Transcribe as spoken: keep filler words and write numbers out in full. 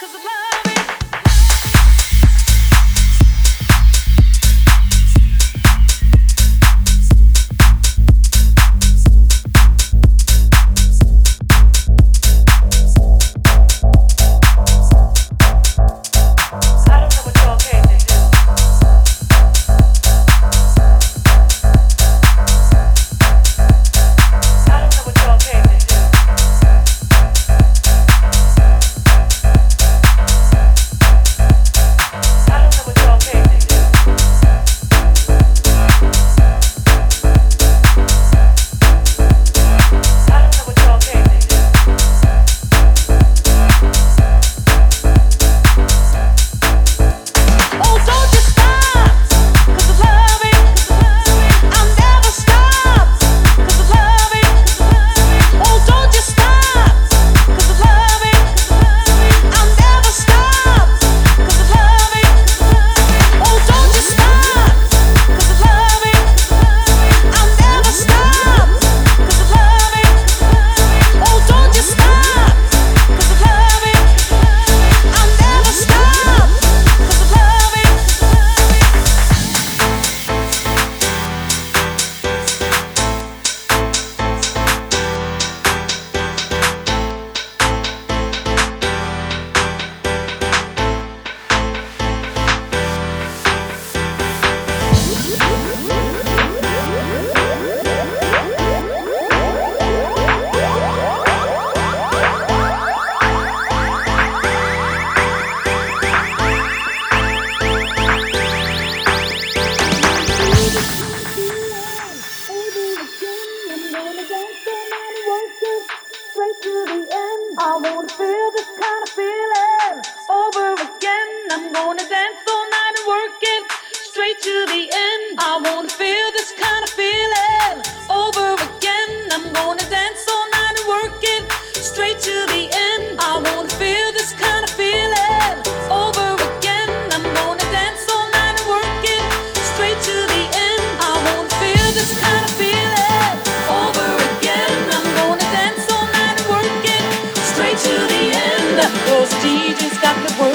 I wanna feel this kind of feeling over again. I'm gonna dance all night and work it straight to the end. I wanna feel this kind of feeling over again. I'm gonna dance all night and work it straight to the end. I wanna feel this kind of feeling over again. I'm gonna dance all night and work it straight to the end. I wanna feel this kind of feeling over again. I'm gonna dance all night and work it straight to the end. Those D Js got me working.